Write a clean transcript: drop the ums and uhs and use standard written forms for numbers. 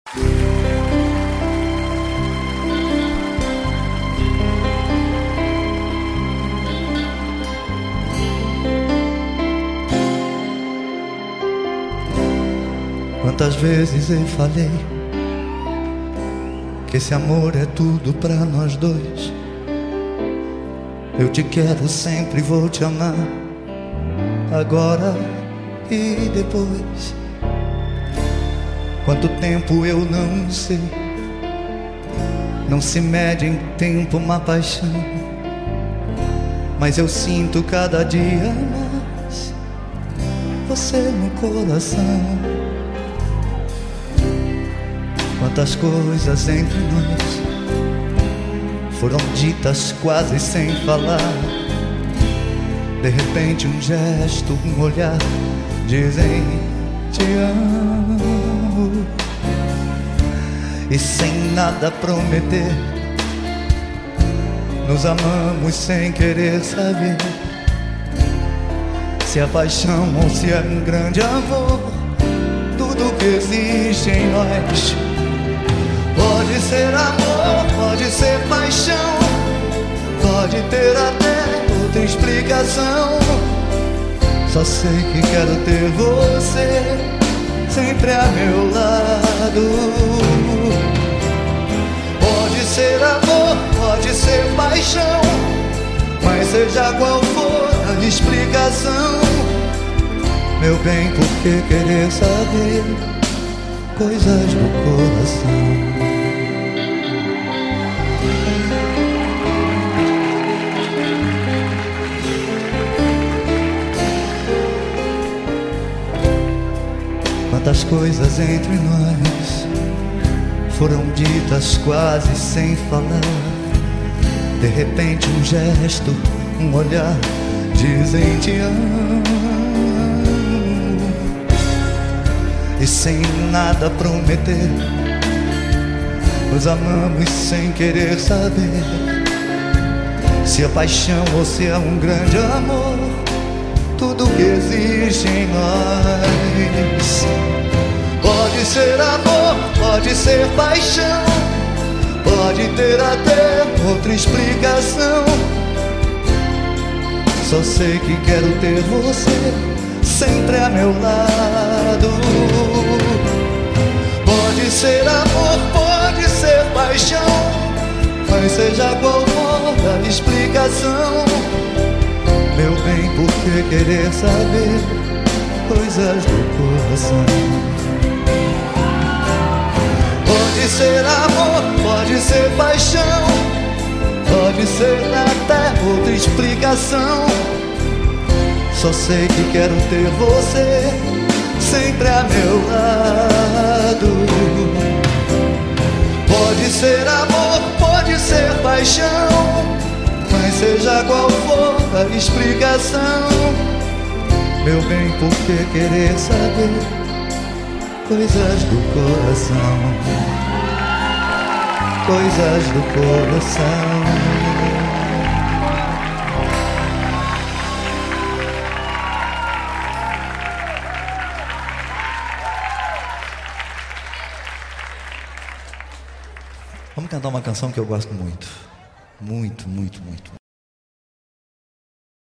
Quantas vezes eu falei que esse amor é tudo pra nós dois. Eu te quero sempre, vou te amar, agora e depois. Quanto tempo eu não sei, não se mede em tempo uma paixão, mas eu sinto cada dia mais você no coração. Quantas coisas entre nós foram ditas quase sem falar. De repente um gesto, um olhar dizem te amo. E sem nada prometer, nos amamos sem querer saber se é paixão ou se é um grande amor. Tudo que existe em nós pode ser amor, pode ser paixão, pode ter até outra explicação. Só sei que quero ter você sempre a meu lado. Pode ser amor, pode ser paixão, mas seja qual for a explicação, meu bem, por que querer saber coisas do coração? Quantas coisas entre nós foram ditas quase sem falar. De repente um gesto, um olhar dizem te amo. E sem nada prometer, nos amamos sem querer saber se é paixão ou se é um grande amor. Tudo que existe em nós pode ser amor, pode ser paixão, pode ter até outra explicação. Só sei que quero ter você sempre a meu lado. Pode ser amor, pode ser paixão, mas seja qual for a explicação, meu bem, por que querer saber coisas do coração? Pode ser amor, pode ser paixão, pode ser até outra explicação. Só sei que quero ter você sempre a meu lado. Pode ser amor, pode ser paixão, mas seja qual for a explicação, meu bem, por que querer saber coisas do coração? Coisas do coração. Vamos cantar uma canção que eu gosto muito. Muito, muito, muito.